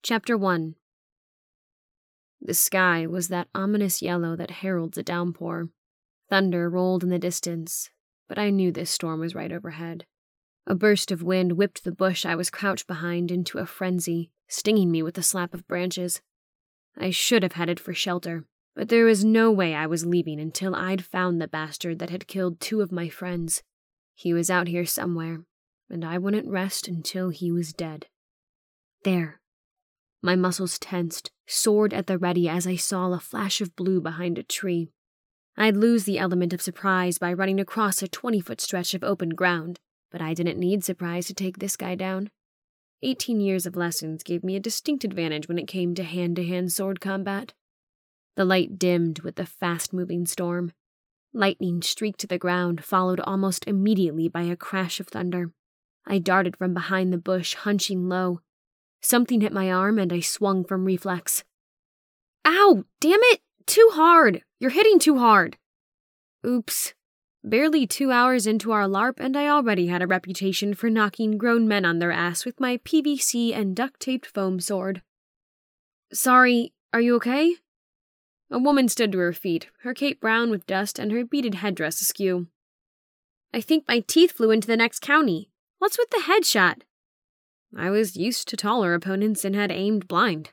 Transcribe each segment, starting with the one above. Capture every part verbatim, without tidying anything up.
Chapter one. The sky was that ominous yellow that heralds a downpour. Thunder rolled in the distance, but I knew this storm was right overhead. A burst of wind whipped the bush I was crouched behind into a frenzy, stinging me with the slap of branches. I should have headed for shelter, but there was no way I was leaving until I'd found the bastard that had killed two of my friends. He was out here somewhere, and I wouldn't rest until he was dead. There. My muscles tensed, sword at the ready as I saw a flash of blue behind a tree. I'd lose the element of surprise by running across a twenty-foot stretch of open ground, but I didn't need surprise to take this guy down. Eighteen years of lessons gave me a distinct advantage when it came to hand-to-hand sword combat. The light dimmed with the fast-moving storm. Lightning streaked the ground, followed almost immediately by a crash of thunder. I darted from behind the bush, hunching low. Something hit my arm, and I swung from reflex. Ow! Damn it! Too hard! You're hitting too hard! Oops. Barely two hours into our LARP, and I already had a reputation for knocking grown men on their ass with my P V C and duct-taped foam sword. Sorry, are you okay? A woman stood to her feet, her cape brown with dust and her beaded headdress askew. I think my teeth flew into the next county. What's with the headshot? I was used to taller opponents and had aimed blind.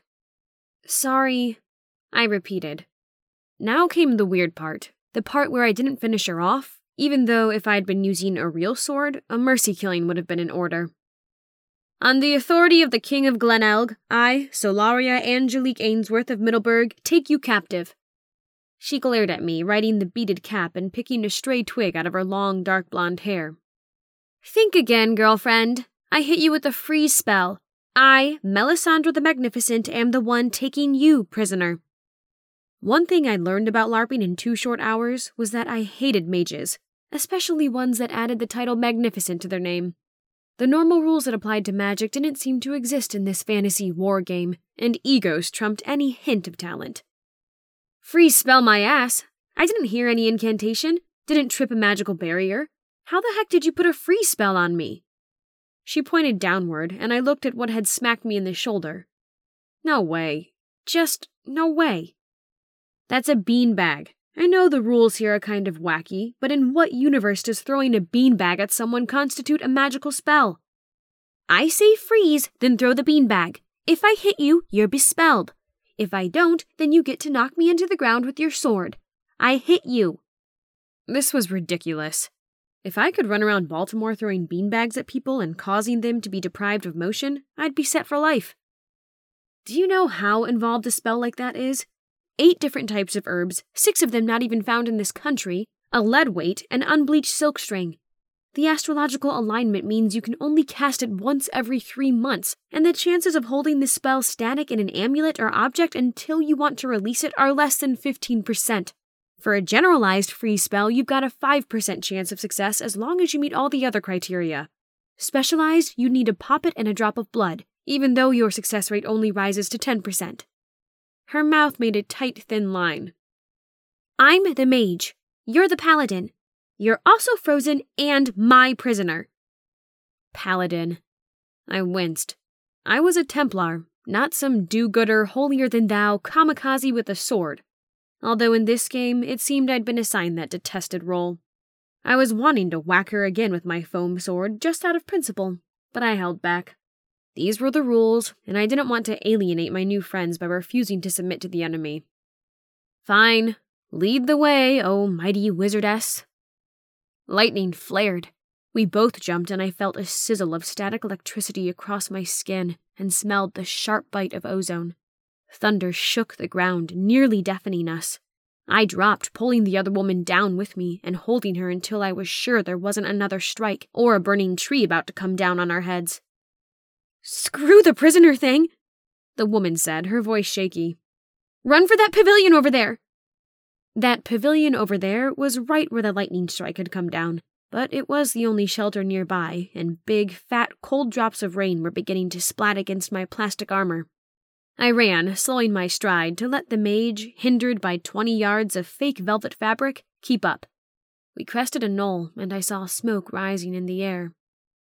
Sorry, I repeated. Now came the weird part, the part where I didn't finish her off, even though if I'd been using a real sword, a mercy killing would have been in order. On the authority of the King of Glenelg, I, Solaria Angelique Ainsworth of Middleburg, take you captive. She glared at me, riding the beaded cap and picking a stray twig out of her long, dark blonde hair. Think again, girlfriend. I hit you with a freeze spell. I, Melisandre the Magnificent, am the one taking you prisoner. One thing I learned about LARPing in two short hours was that I hated mages, especially ones that added the title Magnificent to their name. The normal rules that applied to magic didn't seem to exist in this fantasy war game, and egos trumped any hint of talent. Freeze spell my ass. I didn't hear any incantation, didn't trip a magical barrier. How the heck did you put a freeze spell on me? She pointed downward, and I looked at what had smacked me in the shoulder. No way. Just no way. That's a beanbag. I know the rules here are kind of wacky, but in what universe does throwing a beanbag at someone constitute a magical spell? I say freeze, then throw the beanbag. If I hit you, you're bespelled. If I don't, then you get to knock me into the ground with your sword. I hit you. This was ridiculous. If I could run around Baltimore throwing beanbags at people and causing them to be deprived of motion, I'd be set for life. Do you know how involved a spell like that is? Eight different types of herbs, six of them not even found in this country, a lead weight, and unbleached silk string. The astrological alignment means you can only cast it once every three months, and the chances of holding this spell static in an amulet or object until you want to release it are less than fifteen percent. For a generalized freeze spell, you've got a five percent chance of success as long as you meet all the other criteria. Specialized, you need a poppet and a drop of blood, even though your success rate only rises to ten percent. Her mouth made a tight, thin line. I'm the mage. You're the paladin. You're also frozen and my prisoner. Paladin. I winced. I was a Templar, not some do-gooder, holier-than-thou kamikaze with a sword. Although in this game, it seemed I'd been assigned that detested role. I was wanting to whack her again with my foam sword, just out of principle, but I held back. These were the rules, and I didn't want to alienate my new friends by refusing to submit to the enemy. Fine. Lead the way, oh mighty wizardess. Lightning flared. We both jumped, and I felt a sizzle of static electricity across my skin and smelled the sharp bite of ozone. Thunder shook the ground, nearly deafening us. I dropped, pulling the other woman down with me and holding her until I was sure there wasn't another strike or a burning tree about to come down on our heads. Screw the prisoner thing, the woman said, her voice shaky. Run for that pavilion over there. That pavilion over there was right where the lightning strike had come down, but it was the only shelter nearby, and big, fat, cold drops of rain were beginning to splat against my plastic armor. I ran, slowing my stride to let the mage, hindered by twenty yards of fake velvet fabric, keep up. We crested a knoll, and I saw smoke rising in the air.